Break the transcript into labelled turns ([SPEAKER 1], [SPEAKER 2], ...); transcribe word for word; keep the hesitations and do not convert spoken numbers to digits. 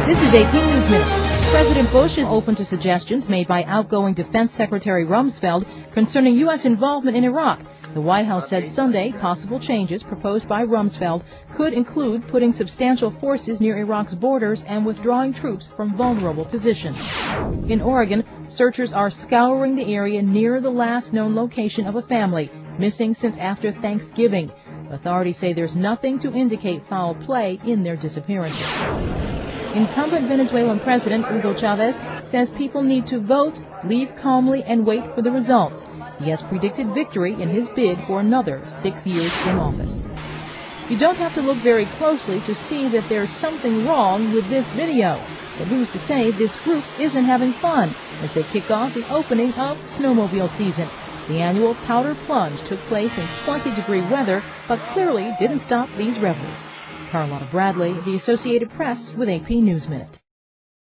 [SPEAKER 1] This is A P News Minute. President Bush is open to suggestions made by outgoing Defense Secretary Rumsfeld concerning U S involvement in Iraq. The White House said Sunday possible changes proposed by Rumsfeld could include putting substantial forces near Iraq's borders and withdrawing troops from vulnerable positions. In Oregon, searchers are scouring the area near the last known location of a family, missing since after Thanksgiving. Authorities say there's nothing to indicate foul play in their disappearances. Incumbent Venezuelan President Hugo Chavez says people need to vote, leave calmly, and wait for the results. He has predicted victory in his bid for another six years in office. You don't have to look very closely to see that there's something wrong with this video. But who's to say this group isn't having fun as they kick off the opening of snowmobile season. The annual Powder Plunge took place in twenty degree weather, but clearly didn't stop these revelers. Carlotta Bradley, The Associated Press, with A P News Minute.